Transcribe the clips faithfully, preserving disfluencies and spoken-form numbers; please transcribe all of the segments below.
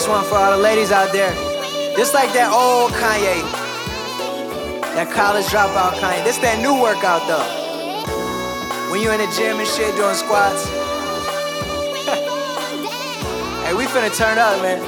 This one for all the ladies out there. Just like that old Kanye, that college dropout Kanye. This that new workout though. When you in the gym and shit doing squats. Hey, we finna turn up, man.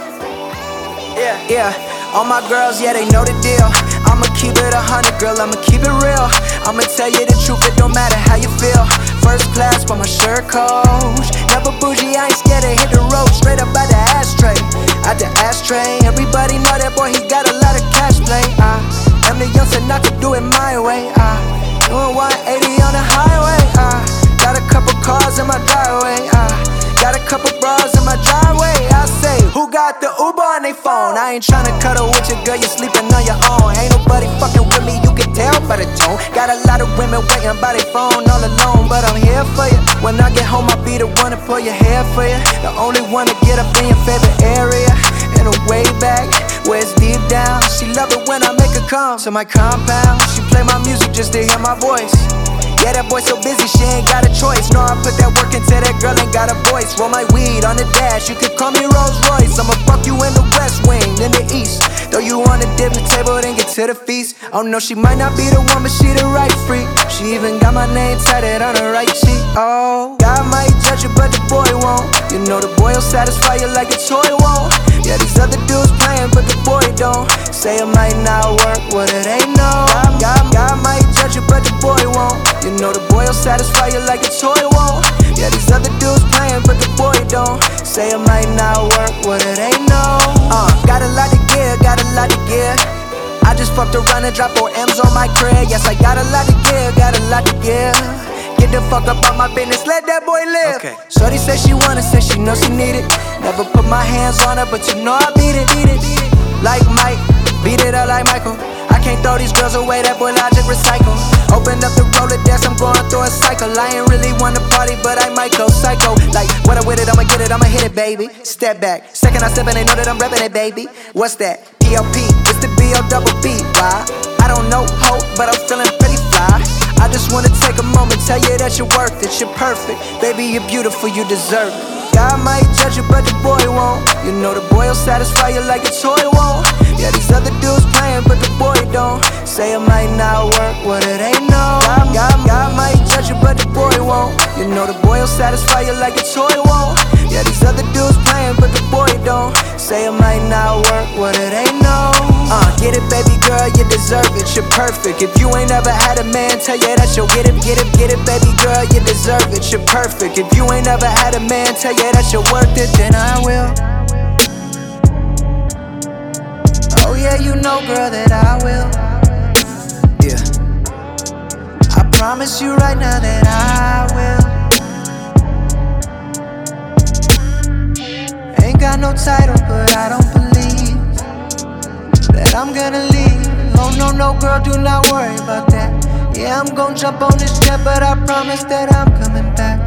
Yeah, yeah. All my girls, yeah, they know the deal. I'ma keep it a hundred, girl, I'ma keep it real. I'ma tell you the truth, it don't matter how you feel. First class, but my shirt coach. Never bougie, I ain't scared to hit the road. Straight up out the ashtray, out the ashtray. Everybody know that boy, he got a lot of cash play. I am the youngster not to do it my way. I doing one eighty on the highway. I got a couple cars in my driveway. I got a couple bras in my driveway. I say, who got the Uber on they phone? I ain't tryna cuddle with your girl, you sleeping on your own. Ain't nobody fucking with me, you can tell by the tone. Got a lot of women waiting by their phone all alone, but I'm here for you. When I get home, I'll be the one to pull your hair for you. The only one to get up in your favorite area. In a way back, where it's deep down. She love it when I make her come to my compound. She play my music just to hear my voice. Yeah, that boy so busy, she ain't got a choice. No, I put that work into that girl, ain't got a voice. Roll my weed on the dash, you could call me Rolls Royce. I'ma fuck you in the west wing, in the east. Though you wanna dip the table, then get to the feast. Oh no, she might not be the one, but she the right freak. She even got my name tatted on her right cheek. Oh, God might judge you, but the boy won't. You know the boy will satisfy you like a toy won't. Yeah, these other dudes playing, but the boy don't. Say it might not work, what it ain't no. God, God, God might judge you, but the boy won't. You know the boy will satisfy you like a toy won't. Yeah, these other dudes playing, but the boy don't. Say it might not work, what it ain't no. Uh, got a lot to give, got a lot to give. I just fucked around and dropped four M's on my crib. Yes, I got a lot to give, got a lot to give. Get the fuck up on my business, let that boy live. Okay. Shorty say she want it, say she know she need it. Never put my hands on her, but you know I beat it, beat it, beat it. Like Mike, beat it up like Michael. I can't throw these girls away, that boy Logic recycle. Open up the Rolodex, I'm going through a cycle. I ain't really wanna party, but I might go psycho. Like, what I with it, I'ma get it, I'ma hit it, baby. Step back, second I step in, they know that I'm reppin' it, baby. What's that? P L P, it's the B O double B, why? I don't know hope, but I'm feeling pretty fly. I just wanna take a moment, tell you that you're worth it, you're perfect. Baby, you're beautiful, you deserve it. God might judge you, but the boy won't. You know the boy will satisfy you like a toy won't. Yeah, these other dudes playing, but the boy don't. Say it might not work, what it ain't no. God, God, God might judge you, but the boy won't. You know the boy will satisfy you like a toy won't. Yeah, these other dudes playing, but the boy don't. Say it might not work, what it ain't no. Uh, get it, baby girl, you deserve it, you're perfect. If you ain't ever had a man tell you that you'll get it, get it, get it, baby girl, you deserve it, you're perfect. If you ain't ever had a man tell you that you're worth it, then I will. Oh yeah, you know, girl, that I will. Yeah, I promise you right now that I will. Ain't got no title, but I don't believe that I'm gonna leave. Oh no, no, girl, do not worry about that. Yeah, I'm gon' jump on this jet, but I promise that I'm coming back.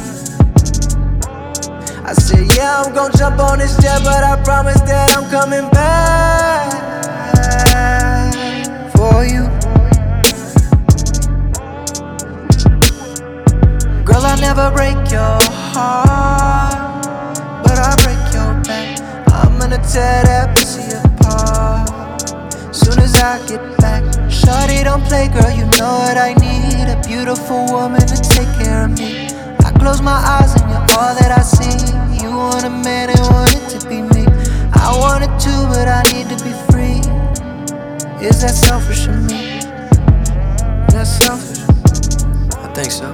I said, yeah, I'm gon' jump on this jet, but I promise that I'm coming back for you. Girl, I'll never break your heart, but I'll break your back. I'm gonna tear that pussy apart soon as I get back. Shawty, don't play, girl, you know what I need. A beautiful woman to take care of me. I close my eyes and you're all that I see. You want a man and want it to be me. I want it too, but I need to be free. Is that selfish of me? Is that selfish? I think so.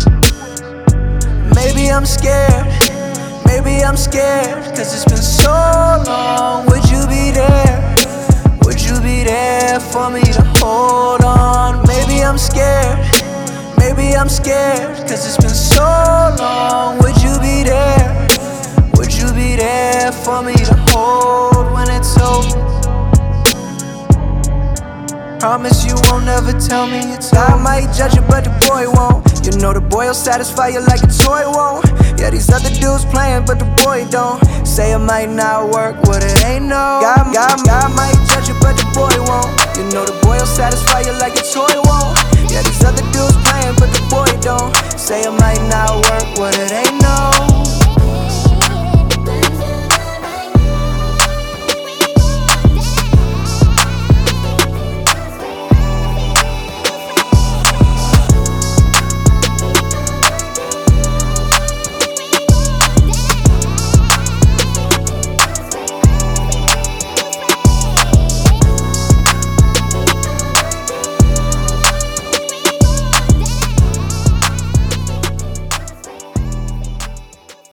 Maybe I'm scared, maybe I'm scared, cause it's been so long. Would you be there? Would you be there for me to hold on? Maybe I'm scared, maybe I'm scared, cause it's been so long. Would you be there? Would you be there for me to hold when it's over? Promise you won't ever tell me it's over. I might judge you, but the boy won't. You know the boy will satisfy you like a toy won't. Yeah, these other dudes playing, but the boy don't. Say it might not work, what it ain't no. God, God, God might judge you, but the boy won't. You know the boy will satisfy you like a toy won't. Yeah, these other dudes playing, but the boy don't. Say it might not work, what it ain't no.